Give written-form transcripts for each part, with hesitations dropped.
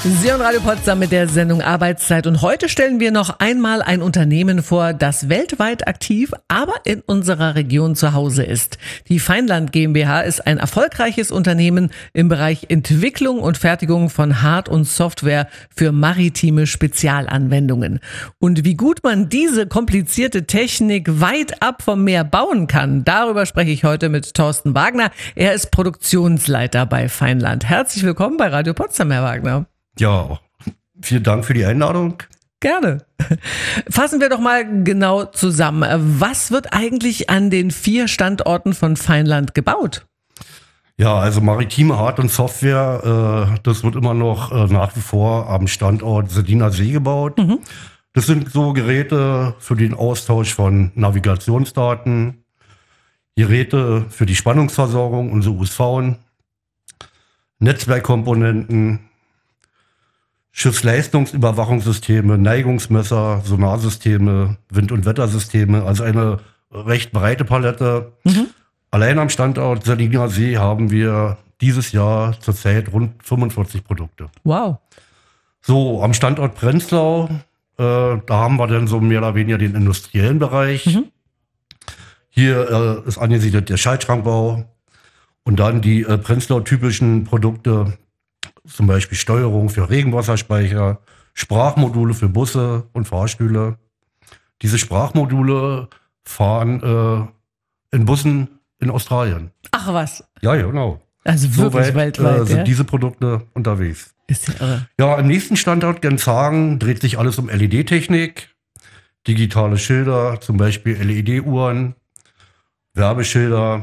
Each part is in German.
Sie hören Radio Potsdam mit der Sendung Arbeitszeit und heute stellen wir noch einmal ein Unternehmen vor, das weltweit aktiv, aber in unserer Region zu Hause ist. Die Feinland GmbH ist ein erfolgreiches Unternehmen im Bereich Entwicklung und Fertigung von Hard- und Software für maritime Spezialanwendungen. Und wie gut man diese komplizierte Technik weit ab vom Meer bauen kann, darüber spreche ich heute mit Thorsten Wagner. Er ist Produktionsleiter bei Feinland. Herzlich willkommen bei Radio Potsdam, Herr Wagner. Ja, vielen Dank für die Einladung. Gerne. Fassen wir doch mal genau zusammen. Was wird eigentlich an den 4 Standorten von Feinland gebaut? Ja, also maritime Hard- und Software, das wird immer noch nach wie vor am Standort Seldiner See gebaut. Mhm. Das sind so Geräte für den Austausch von Navigationsdaten, Geräte für die Spannungsversorgung, unsere USV, Netzwerkkomponenten, Schiffsleistungsüberwachungssysteme, Neigungsmesser, Sonarsysteme, Wind- und Wettersysteme, also eine recht breite Palette. Mhm. Allein am Standort Seldiner See haben wir dieses Jahr zurzeit rund 45 Produkte. Wow. So, am Standort Prenzlau, da haben wir dann so mehr oder weniger den industriellen Bereich. Mhm. Hier ist angesiedelt der Schaltschrankbau und dann die Prenzlau-typischen Produkte, zum Beispiel Steuerung für Regenwasserspeicher, Sprachmodule für Busse und Fahrstühle. Diese Sprachmodule fahren in Bussen in Australien. Ach was? Ja, genau. Also wirklich weltweit sind diese Produkte unterwegs. Ist ja irre. Ja, im nächsten Standort Genshagen dreht sich alles um LED-Technik, digitale Schilder, zum Beispiel LED-Uhren, Werbeschilder.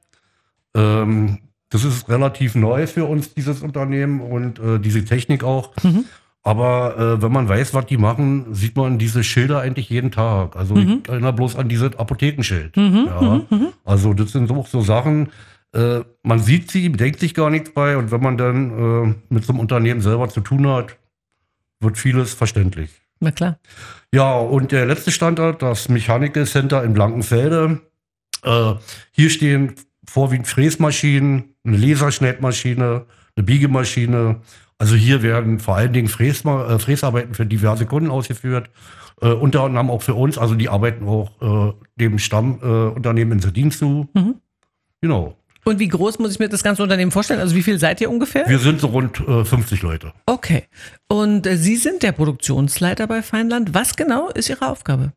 Das ist relativ neu für uns, dieses Unternehmen und diese Technik auch. Mhm. Aber wenn man weiß, was die machen, sieht man diese Schilder eigentlich jeden Tag. Also ich erinnere bloß an dieses Apothekenschild. Mhm. Ja. Also das sind so Sachen, man sieht sie, denkt sich gar nichts bei. Und wenn man dann mit so einem Unternehmen selber zu tun hat, wird vieles verständlich. Na klar. Ja, und der letzte Standort, das Mechanical Center in Blankenfelde. Hier stehen vorwiegend Fräsmaschinen, eine Laserschneidmaschine, eine Biegemaschine. Also hier werden vor allen Dingen Fräsarbeiten für diverse Kunden ausgeführt. Unter anderem auch für uns. Also die arbeiten auch dem Stammunternehmen in Seldin zu. Mhm. Genau. Und wie groß muss ich mir das ganze Unternehmen vorstellen? Also wie viel seid ihr ungefähr? Wir sind so rund 50 Leute. Okay. Und Sie sind der Produktionsleiter bei Feinland. Was genau ist Ihre Aufgabe?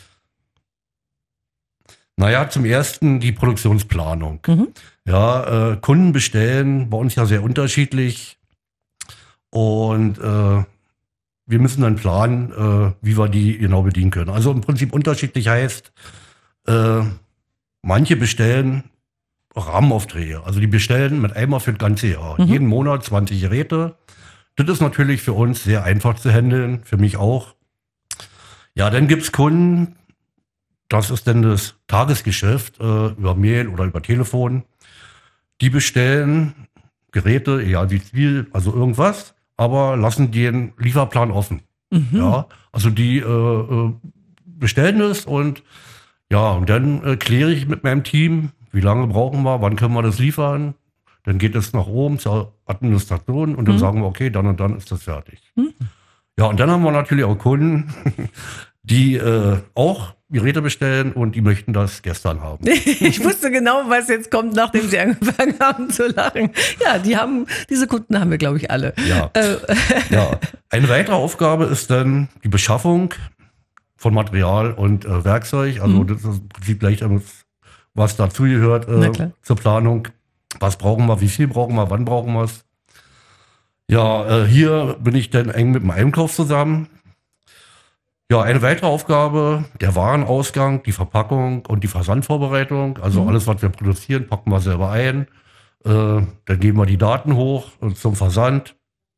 Naja, zum ersten die Produktionsplanung. Mhm. Ja, Kunden bestellen bei uns ja sehr unterschiedlich und wir müssen dann planen, wie wir die genau bedienen können. Also im Prinzip unterschiedlich heißt, manche bestellen Rahmenaufträge. Also die bestellen mit einmal für das ganze Jahr. Mhm. Jeden Monat 20 Geräte. Das ist natürlich für uns sehr einfach zu handeln, für mich auch. Ja, dann gibt's Kunden, das ist dann das Tagesgeschäft, über Mail oder über Telefon. Die bestellen Geräte, egal wie viel, also irgendwas, aber lassen den Lieferplan offen. Mhm. Ja, also die bestellen es und ja, und dann kläre ich mit meinem Team, wie lange brauchen wir, wann können wir das liefern. Dann geht es nach oben zur Administration und dann sagen wir, okay, dann und dann ist das fertig. Mhm. Ja, und dann haben wir natürlich auch Kunden, die auch Geräte bestellen und die möchten das gestern haben. Ich wusste genau, was jetzt kommt, nachdem Sie angefangen haben zu lachen. Ja, diese Kunden haben wir, glaube ich, alle. Ja. Ja. Eine weitere Aufgabe ist dann die Beschaffung von Material und Werkzeug. Also das ist im Prinzip gleich, was dazugehört zur Planung. Was brauchen wir, wie viel brauchen wir, wann brauchen wir es? Ja, hier bin ich dann eng mit dem Einkauf zusammen. Ja, eine weitere Aufgabe, der Warenausgang, die Verpackung und die Versandvorbereitung. Also alles, was wir produzieren, packen wir selber ein. Dann geben wir die Daten hoch zum Versand.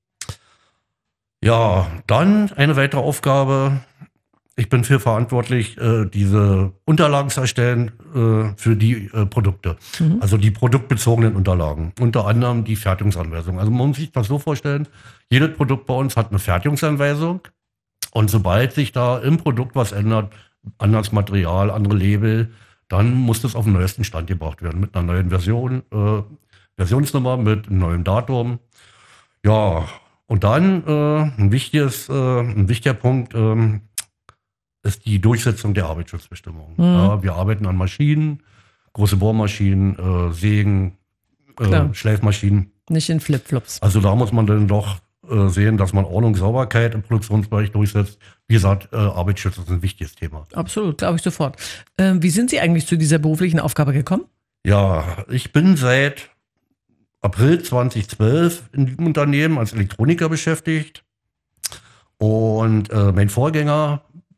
Ja, dann eine weitere Aufgabe. Ich bin für verantwortlich, diese Unterlagen zu erstellen für die Produkte. Mhm. Also die produktbezogenen Unterlagen. Unter anderem die Fertigungsanweisung. Also man muss sich das so vorstellen, jedes Produkt bei uns hat eine Fertigungsanweisung. Und sobald sich da im Produkt was ändert, anderes Material, andere Label, dann muss das auf den neuesten Stand gebracht werden. Mit einer neuen Version, Versionsnummer, mit einem neuen Datum. Ja, Und dann ein wichtiger Punkt ist die Durchsetzung der Arbeitsschutzbestimmungen. Ja, wir arbeiten an Maschinen, große Bohrmaschinen, Sägen, Schleifmaschinen. Nicht in Flipflops. Also da muss man dann doch sehen, dass man Ordnung, Sauberkeit im Produktionsbereich durchsetzt. Wie gesagt, Arbeitsschutz ist ein wichtiges Thema. Absolut, glaube ich sofort. Wie sind Sie eigentlich zu dieser beruflichen Aufgabe gekommen? Ja, ich bin seit April 2012 in diesem Unternehmen als Elektroniker beschäftigt. Und mein Vorgänger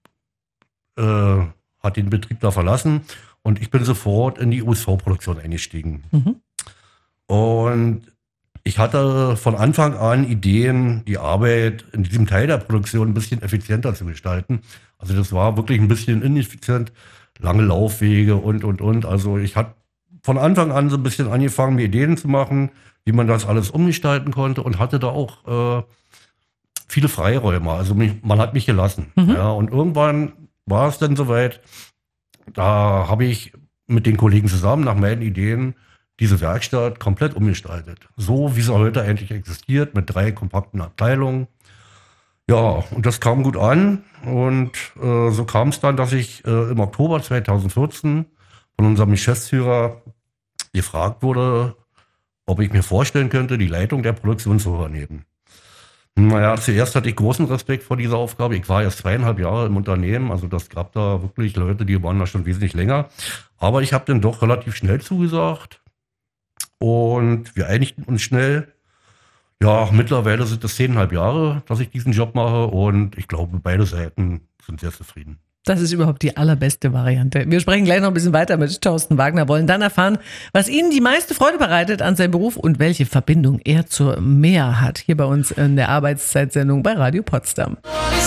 hat den Betrieb da verlassen und ich bin sofort in die USV-Produktion eingestiegen. Und ich hatte von Anfang an Ideen, die Arbeit in diesem Teil der Produktion ein bisschen effizienter zu gestalten. Also das war wirklich ein bisschen ineffizient, lange Laufwege und. Also ich hatte von Anfang an so ein bisschen angefangen, mir Ideen zu machen, wie man das alles umgestalten konnte und hatte da auch viele Freiräume. Also man hat mich gelassen. Ja, und irgendwann war es dann soweit, da habe ich mit den Kollegen zusammen nach meinen Ideen diese Werkstatt komplett umgestaltet. So wie sie heute eigentlich existiert, mit 3 kompakten Abteilungen. Ja, und das kam gut an. Und so kam es dann, dass ich im Oktober 2014 von unserem Geschäftsführer gefragt wurde, ob ich mir vorstellen könnte, die Leitung der Produktion zu übernehmen. Naja, zuerst hatte ich großen Respekt vor dieser Aufgabe. Ich war erst 2,5 Jahre im Unternehmen, also das gab da wirklich Leute, die waren da schon wesentlich länger. Aber ich habe dann doch relativ schnell zugesagt und wir einigten uns schnell. Ja, mittlerweile sind es 10,5 Jahre, dass ich diesen Job mache und ich glaube, beide Seiten sind sehr zufrieden. Das ist überhaupt die allerbeste Variante. Wir sprechen gleich noch ein bisschen weiter mit Thorsten Wagner, wollen dann erfahren, was Ihnen die meiste Freude bereitet an seinem Beruf und welche Verbindung er zur Meer hat. Hier bei uns in der Arbeitszeitsendung bei Radio Potsdam.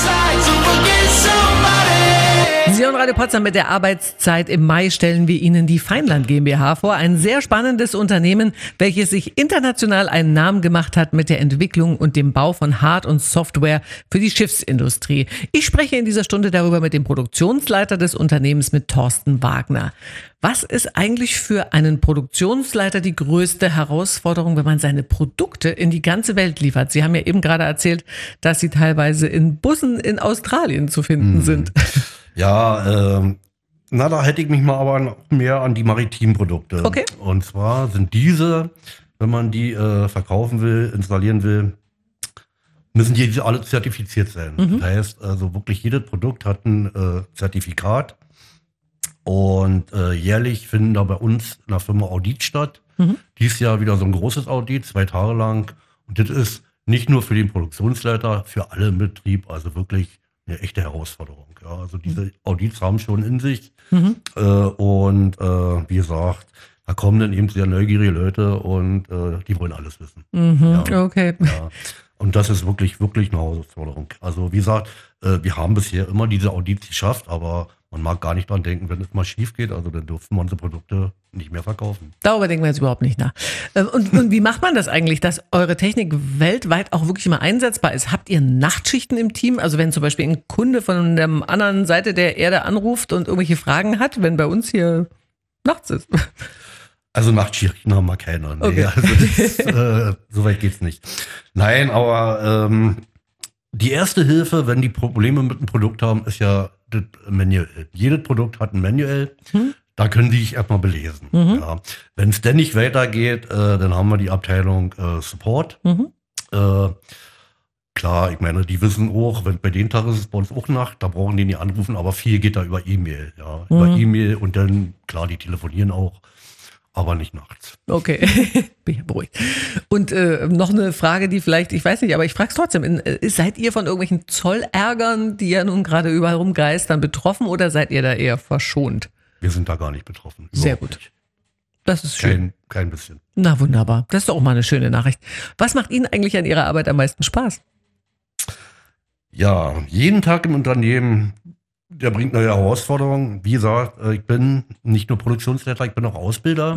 Sie hören Radio Potsdam mit der Arbeitszeit. Im Mai stellen wir Ihnen die Feinland GmbH vor. Ein sehr spannendes Unternehmen, welches sich international einen Namen gemacht hat mit der Entwicklung und dem Bau von Hard- und Software für die Schiffsindustrie. Ich spreche in dieser Stunde darüber mit dem Produktionsleiter des Unternehmens, mit Thorsten Wagner. Was ist eigentlich für einen Produktionsleiter die größte Herausforderung, wenn man seine Produkte in die ganze Welt liefert? Sie haben ja eben gerade erzählt, dass sie teilweise in Bussen in Australien zu finden sind. Ja, da hätte ich mich mal aber noch mehr an die maritimen Produkte. Okay. Und zwar sind diese, wenn man die verkaufen will, installieren will, müssen die alle zertifiziert sein. Das heißt, also wirklich jedes Produkt hat ein Zertifikat. Und jährlich finden da bei uns in der Firma Audits statt. Dies Jahr wieder so ein großes Audit, 2 Tage lang. Und das ist nicht nur für den Produktionsleiter, für alle im Betrieb, also wirklich eine echte Herausforderung. Ja, also diese Audits haben schon in sich. Wie gesagt, da kommen dann eben sehr neugierige Leute und die wollen alles wissen. Ja, Okay. ja. Und das ist wirklich, wirklich eine Herausforderung. Also wie gesagt, wir haben bisher immer diese Audits geschafft, aber man mag gar nicht dran denken, wenn es mal schief geht, also dann dürfen wir unsere Produkte nicht mehr verkaufen. Darüber denken wir jetzt überhaupt nicht nach. Und wie macht man das eigentlich, dass eure Technik weltweit auch wirklich immer einsetzbar ist? Habt ihr Nachtschichten im Team? Also wenn zum Beispiel ein Kunde von der anderen Seite der Erde anruft und irgendwelche Fragen hat, wenn bei uns hier nachts ist? Also Nachtschichten haben wir keine. Nee, Okay. Also so weit geht's nicht. Nein, aber die erste Hilfe, wenn die Probleme mit dem Produkt haben, ist ja das Manual. Jedes Produkt hat ein Manual. Da können die sich erstmal belesen. Ja. Wenn es denn nicht weitergeht, dann haben wir die Abteilung Support. Klar, ich meine, die wissen auch, wenn bei den Tag ist es bei uns auch Nacht, da brauchen die nicht anrufen, aber viel geht da über E-Mail. Ja. Über E-Mail und dann, klar, die telefonieren auch. Aber nicht nachts. Okay, bin ja beruhigt. Und noch eine Frage, die vielleicht, ich weiß nicht, aber ich frage es trotzdem. Seid ihr von irgendwelchen Zollärgern, die ja nun gerade überall rumgeistern, betroffen oder seid ihr da eher verschont? Wir sind da gar nicht betroffen. Sehr gut. Nicht. Das ist schön. Kein bisschen. Na wunderbar. Das ist doch auch mal eine schöne Nachricht. Was macht Ihnen eigentlich an Ihrer Arbeit am meisten Spaß? Ja, jeden Tag im Unternehmen, der bringt neue Herausforderungen. Wie gesagt, ich bin nicht nur Produktionsleiter, ich bin auch Ausbilder.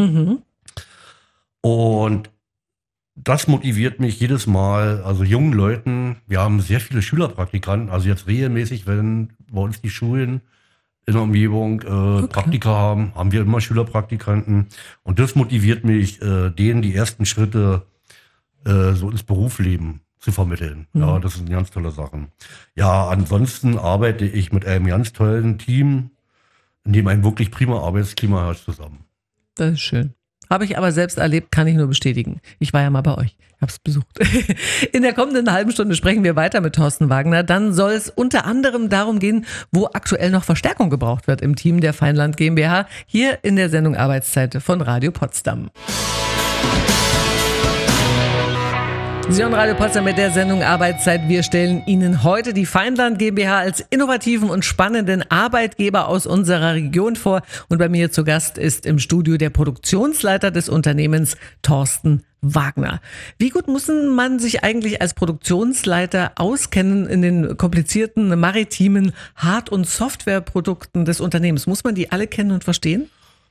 Und das motiviert mich jedes Mal. Also jungen Leuten, wir haben sehr viele Schülerpraktikanten, also jetzt regelmäßig, wenn bei uns die Schulen in der Umgebung Praktika haben wir immer Schülerpraktikanten. Und das motiviert mich, denen die ersten Schritte so ins Berufsleben zu vermitteln. Ja, das sind ganz tolle Sachen. Ja, ansonsten arbeite ich mit einem ganz tollen Team, in dem ein wirklich prima Arbeitsklima herrscht, zusammen. Das ist schön. Habe ich aber selbst erlebt, kann ich nur bestätigen. Ich war ja mal bei euch. Ich habe es besucht. In der kommenden halben Stunde sprechen wir weiter mit Thorsten Wagner. Dann soll es unter anderem darum gehen, wo aktuell noch Verstärkung gebraucht wird im Team der Feinland GmbH. Hier in der Sendung Arbeitszeit von Radio Potsdam. Sie hören Radio Potsdam mit der Sendung Arbeitszeit. Wir stellen Ihnen heute die Feinland GmbH als innovativen und spannenden Arbeitgeber aus unserer Region vor. Und bei mir zu Gast ist im Studio der Produktionsleiter des Unternehmens, Thorsten Wagner. Wie gut muss man sich eigentlich als Produktionsleiter auskennen in den komplizierten maritimen Hard- und Softwareprodukten des Unternehmens? Muss man die alle kennen und verstehen?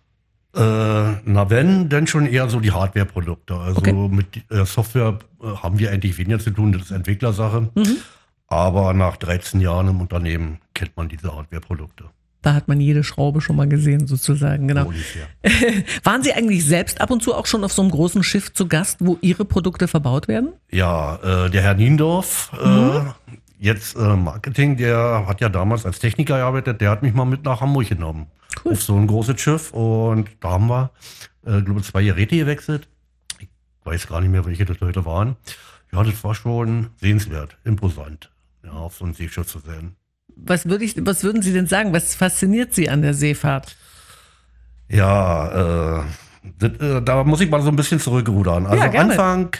Denn schon eher so die Hardware-Produkte. Also Okay. mit Software haben wir eigentlich weniger zu tun, das ist Entwicklersache. Aber nach 13 Jahren im Unternehmen kennt man diese Hardware-Produkte. Da hat man jede Schraube schon mal gesehen, sozusagen, genau. Ungefähr. Waren Sie eigentlich selbst ab und zu auch schon auf so einem großen Schiff zu Gast, wo Ihre Produkte verbaut werden? Ja, der Herr Niendorf, jetzt Marketing, der hat ja damals als Techniker gearbeitet, der hat mich mal mit nach Hamburg genommen. Cool. Auf so ein großes Schiff, und da haben wir, glaube ich, 2 Geräte gewechselt. Ich weiß gar nicht mehr, welche das heute waren. Ja, das war schon sehenswert, imposant, ja, auf so ein Seeschiff zu sein. Was würden Sie denn sagen? Was fasziniert Sie an der Seefahrt? Ja, da muss ich mal so ein bisschen zurückrudern. Also Ja, gerne. Anfang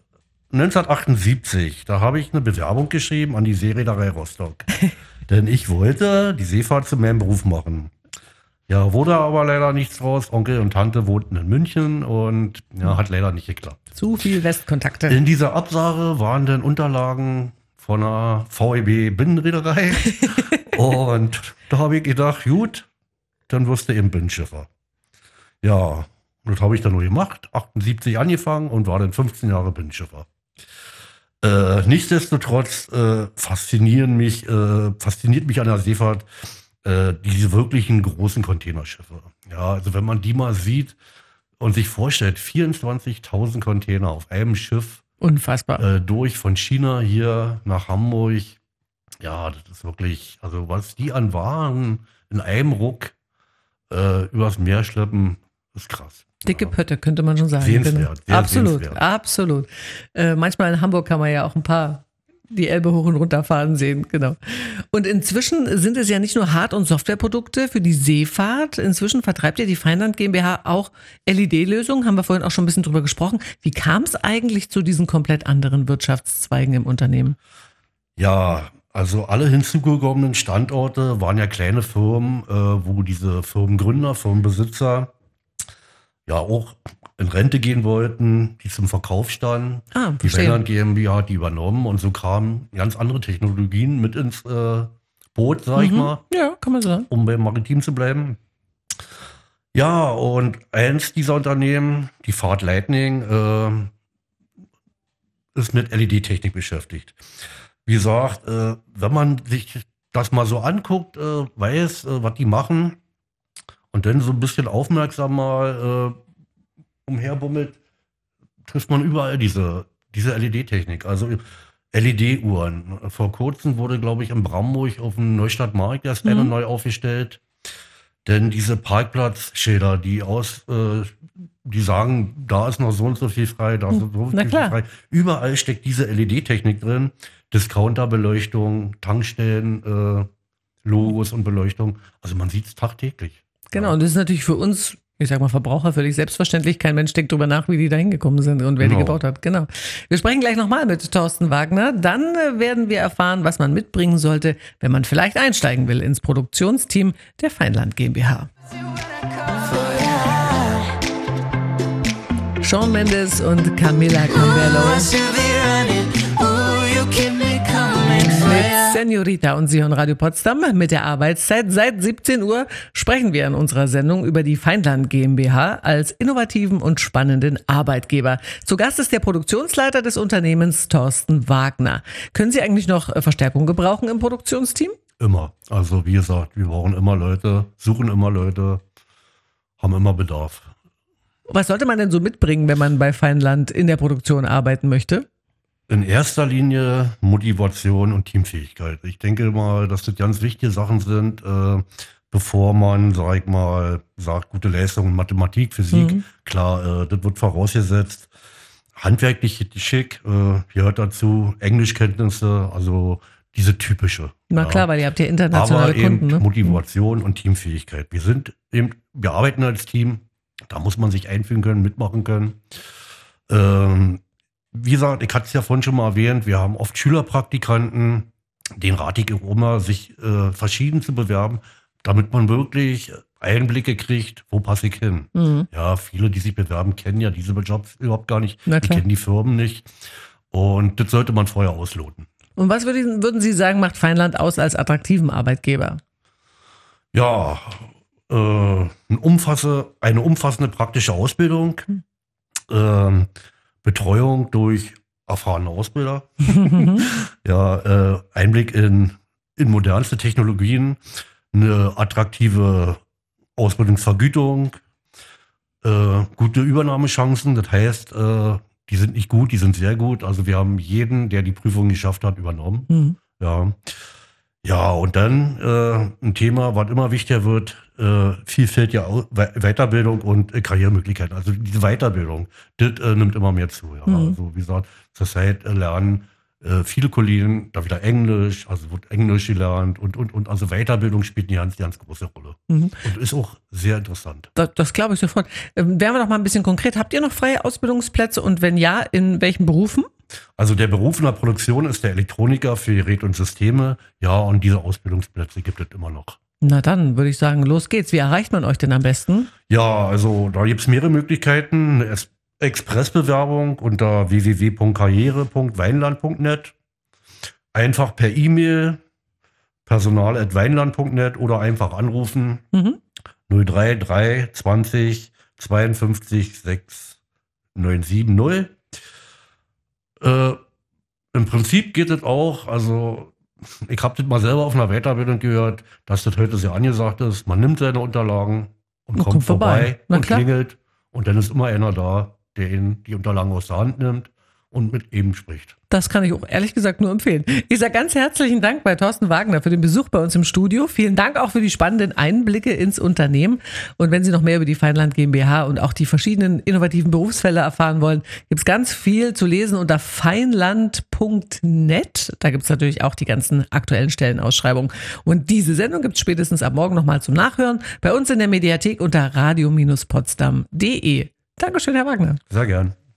1978, da habe ich eine Bewerbung geschrieben an die Seereederei Rostock. Denn ich wollte die Seefahrt zu meinem Beruf machen. Ja, wurde aber leider nichts draus. Onkel und Tante wohnten in München und ja, hat leider nicht geklappt. Zu viel Westkontakte. In dieser Absage waren dann Unterlagen von einer VEB-Binnenreederei. Und da habe ich gedacht, gut, dann wirst du eben Binnenschiffer. Ja, das habe ich dann nur gemacht. 78 angefangen und war dann 15 Jahre Binnenschiffer. Nichtsdestotrotz fasziniert mich an der Seefahrt diese wirklichen großen Containerschiffe. Ja, also wenn man die mal sieht und sich vorstellt, 24.000 Container auf einem Schiff, Unfassbar. durch von China hier nach Hamburg. Ja, das ist wirklich, also was die an Waren in einem Ruck übers Meer schleppen, ist krass. Dicke Pötte, könnte man schon sagen. Sehenswert, sehr Absolut, sehenswert. absolut. Manchmal in Hamburg kann man ja auch ein paar die Elbe hoch und runter fahren sehen, genau. Und inzwischen sind es ja nicht nur Hard- und Softwareprodukte für die Seefahrt. Inzwischen vertreibt ja die Feinland GmbH auch LED-Lösungen, haben wir vorhin auch schon ein bisschen drüber gesprochen. Wie kam es eigentlich zu diesen komplett anderen Wirtschaftszweigen im Unternehmen? Ja, also alle hinzugekommenen Standorte waren ja kleine Firmen, wo diese Firmengründer, Firmenbesitzer ja auch in Rente gehen wollten, die zum Verkauf standen. Die verstehe. Feinland GmbH hat die übernommen und so kamen ganz andere Technologien mit ins Boot, sag ich mal, Ja, kann man sagen. um beim Maritim zu bleiben. Ja, und eins dieser Unternehmen, die Fahrt Lightning, ist mit LED-Technik beschäftigt. Wie gesagt, wenn man sich das mal so anguckt, weiß, was die machen und dann so ein bisschen aufmerksam mal umherbummelt, trifft man überall diese LED-Technik. Also LED-Uhren. Vor kurzem wurde, glaube ich, in Bramburg auf dem Neustadtmarkt erst eine neu aufgestellt. Denn diese Parkplatzschilder, die sagen, da ist noch so und so viel frei, da ist noch so und so Na viel klar. frei. Überall steckt diese LED-Technik drin. Discounterbeleuchtung, Tankstellen, Logos und Beleuchtung. Also man sieht es tagtäglich. Genau, und das ist natürlich für uns, ich sag mal Verbraucher, völlig selbstverständlich. Kein Mensch denkt drüber nach, wie die da hingekommen sind und wer die Genau. gebaut hat. Genau. Wir sprechen gleich nochmal mit Thorsten Wagner. Dann werden wir erfahren, was man mitbringen sollte, wenn man vielleicht einsteigen will ins Produktionsteam der Feinland GmbH. Shawn Mendes und Camila Cabello mit Senorita und Sie hören Radio Potsdam mit der Arbeitszeit. Seit 17 Uhr sprechen wir in unserer Sendung über die Feinland GmbH als innovativen und spannenden Arbeitgeber. Zu Gast ist der Produktionsleiter des Unternehmens, Thorsten Wagner. Können Sie eigentlich noch Verstärkung gebrauchen im Produktionsteam? Immer. Also wie gesagt, wir brauchen immer Leute, suchen immer Leute, haben immer Bedarf. Was sollte man denn so mitbringen, wenn man bei Feinland in der Produktion arbeiten möchte? In erster Linie Motivation und Teamfähigkeit. Ich denke mal, dass das ganz wichtige Sachen sind, bevor man, sag ich mal, sagt, gute Leistung in Mathematik, Physik. Klar, das wird vorausgesetzt. Handwerklich Geschick, gehört dazu, Englischkenntnisse, also diese typische. Na klar, weil ihr habt ja internationale Aber eben Kunden. Ne? Motivation und Teamfähigkeit. Wir arbeiten als Team, da muss man sich einfügen können, mitmachen können. Wie gesagt, ich hatte es ja vorhin schon mal erwähnt, wir haben oft Schülerpraktikanten, den rate ich auch immer, sich verschieden zu bewerben, damit man wirklich Einblicke kriegt, wo passe ich hin. Ja, viele, die sich bewerben, kennen ja diese Jobs überhaupt gar nicht, die kennen die Firmen nicht. Und das sollte man vorher ausloten. Und was würden Sie sagen, macht Feinland aus als attraktiven Arbeitgeber? Ja, eine umfassende praktische Ausbildung, Betreuung durch erfahrene Ausbilder, ja, Einblick in modernste Technologien, eine attraktive Ausbildungsvergütung, gute Übernahmechancen, das heißt, die sind nicht gut, die sind sehr gut. Also wir haben jeden, der die Prüfung geschafft hat, übernommen. Ja, und dann ein Thema, was immer wichtiger wird, vielfältige Weiterbildung und Karrieremöglichkeiten. Also diese Weiterbildung, das nimmt immer mehr zu. Ja. Also wie gesagt, zurzeit lernen viele Kollegen da wieder Englisch, also wird Englisch gelernt und also Weiterbildung spielt eine ganz große Rolle. Und ist auch sehr interessant. Das glaube ich sofort. Werden wir doch mal ein bisschen konkret. Habt ihr noch freie Ausbildungsplätze und wenn ja, in welchen Berufen? Also der Beruf in der Produktion ist der Elektroniker für Geräte und Systeme. Ja, und diese Ausbildungsplätze gibt es immer noch. Na dann würde ich sagen, los geht's. Wie erreicht man euch denn am besten? Ja, also da gibt es mehrere Möglichkeiten. Expressbewerbung unter www.karriere.weinland.net. Einfach per E-Mail, personal@weinland.net oder einfach anrufen. 033 20 52 6 970. Im Prinzip geht es auch, also ich habe das mal selber auf einer Weiterbildung gehört, dass das heute sehr angesagt ist. Man nimmt seine Unterlagen und kommt vorbei und klingelt und dann ist immer einer da, der Ihnen die Unterlagen aus der Hand nimmt und mit ihm spricht. Das kann ich auch ehrlich gesagt nur empfehlen. Ich sage ganz herzlichen Dank bei Thorsten Wagner für den Besuch bei uns im Studio. Vielen Dank auch für die spannenden Einblicke ins Unternehmen. Und wenn Sie noch mehr über die Feinland GmbH und auch die verschiedenen innovativen Berufsfelder erfahren wollen, gibt es ganz viel zu lesen unter feinland.net. Da gibt es natürlich auch die ganzen aktuellen Stellenausschreibungen. Und diese Sendung gibt es spätestens ab morgen nochmal zum Nachhören bei uns in der Mediathek unter radio-potsdam.de. Dankeschön, Herr Wagner. Sehr gern.